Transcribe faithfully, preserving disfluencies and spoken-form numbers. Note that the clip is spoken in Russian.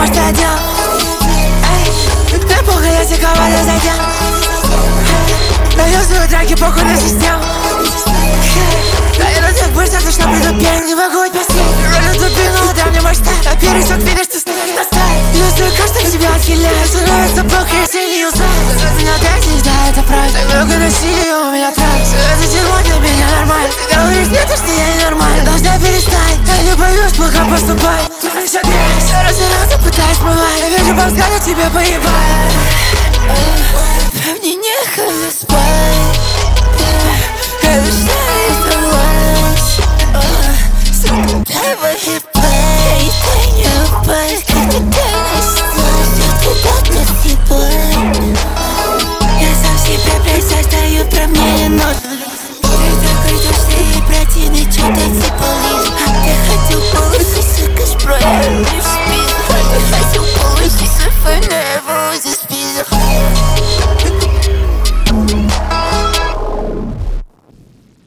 думаешь, ты отдел? Эй, мне похуй, если кого-то задел. Даю свои драки, похуй на систему. Да я на тех быстро, что приду первым. Не могу отпустить, ролю тупину, дай мне мой стиль. А первый сок, видишь, ты стоишь на стае. Если каждый тебя отхиляет, становится плохо, если не узнает. За меня опять нельзя, это правда. Так много насилия у меня трасс. Это дерьмо для меня нормально. Ты говоришь, нет, что я ненормально. Должна перестать, я не боюсь плохо поступать. Тут вся грязь, все раз и раз пытаюсь смывать. Я вижу по взгляду, тебе поебать. Мне нехуй спать. Я решаю сорвать. Сука, дай выебать. И ты не упасть, как ты тянешь. Я туда не съебать. Я сам себе, блядь, создаю, про мне не нужно. Ты такой душный и противный, чё ты цепалишь? Ты хотел получить, сука, шпрой, не в спину. Ты хотел получить свой фонарь, его за спину.